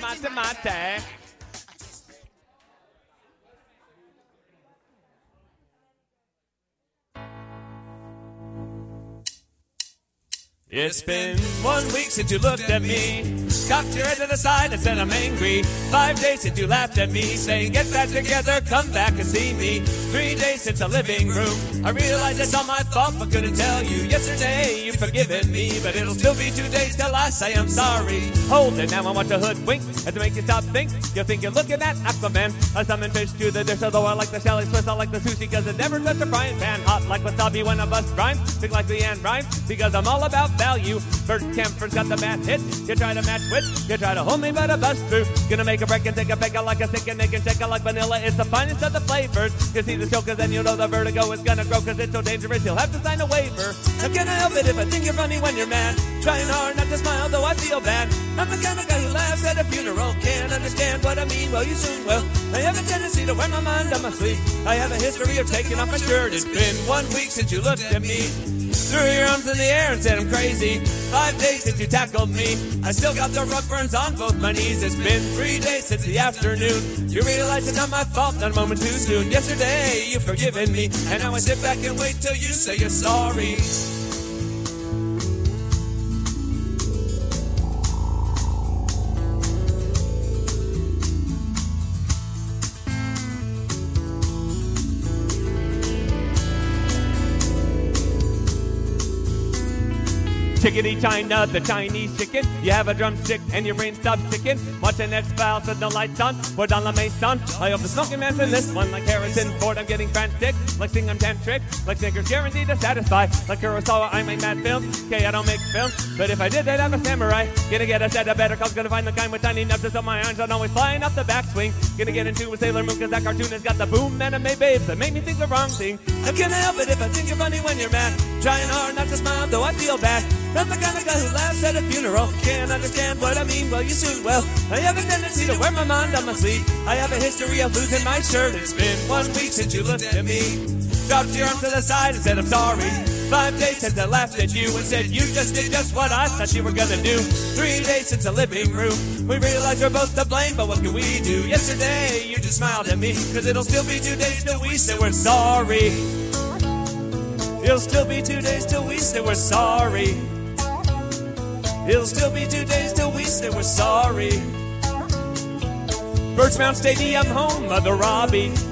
mate. It's been 1 week since you looked at me, cocked your head to the side and said I'm angry. 5 days since you laughed at me, saying get that together, come back and see me. 3 days since the living room, I realized it's all my fault but couldn't tell you. Yesterday you've forgiven me, but it'll still be 2 days till I say I'm sorry. Hold it now, I want to hoodwink and to make you stop think. You think you're looking at Aquaman. I summon fish to the dish, although I like the Shelly Swiss, I like the sushi cause it never touched a frying pan. Hot like wasabi when I bust rhymes, think like Leanne Rhymes, because I'm all about value. Bert Camper's got the math hit. You try to match wit, you try to hold me but I bust through. Gonna make a break and take a peck like a stick and make and shake like vanilla. It's the finest of the flavors. You see the show cause then you know the vertigo is gonna grow cause it's so dangerous you'll have to sign a waiver. How can I help it if I think you're funny when you're mad? Trying hard not to smile though I feel bad. I'm the kind of guy who laughs at a funeral. Can't understand what I mean, well you soon will. I have a tendency to wear my mind on my sleeve. I have a history of taking off my shirt. It's been 1 week since you looked at me, threw your arms in the air and said I'm crazy. 5 days since you tackled me, I still got the rug burns on both my knees. It's been 3 days since the afternoon, you realize it's not my fault, not a moment too soon. Yesterday you've forgiven me, and now I sit back and wait till you say you're sorry. Chickadee China, the Chinese chicken. You have a drumstick and your brain stops ticking. Watching X-Files with the lights on. We're on La Maison. I hope the smoking man's in this one like Harrison Ford. I'm getting frantic, like sing I'm tantric, like Snickers guaranteed to satisfy. Like Kurosawa, I make mad films. Okay, I don't make films, but if I did, they'd have a samurai. Gonna get a set of better calls, gonna find the kind with tiny nubs so my irons aren't always flying off the backswing. Gonna get into a Sailor Moon cause that cartoon has got the boom anime babes that make me think the wrong thing. How can I help it if I think you're funny when you're mad? Trying hard not to smile though I feel bad. I'm the kind of guy who laughs at a funeral. Can't understand what I mean, well you soon will. I have a tendency to wear my mind on my sleeve. I have a history of losing my shirt. It's been 1 week since you looked at me, dropped your arms to the side and said I'm sorry. 5 days since I laughed at you and said you just did just what I thought you were gonna do. 3 days since the living room, we realized we're both to blame, but what can we do? Yesterday you just smiled at me, cause it'll still be 2 days till we say we're sorry. It'll still be 2 days till we say we're sorry. It'll still be 2 days till we say we're sorry. Birchmount Stadium, home of the Robbie.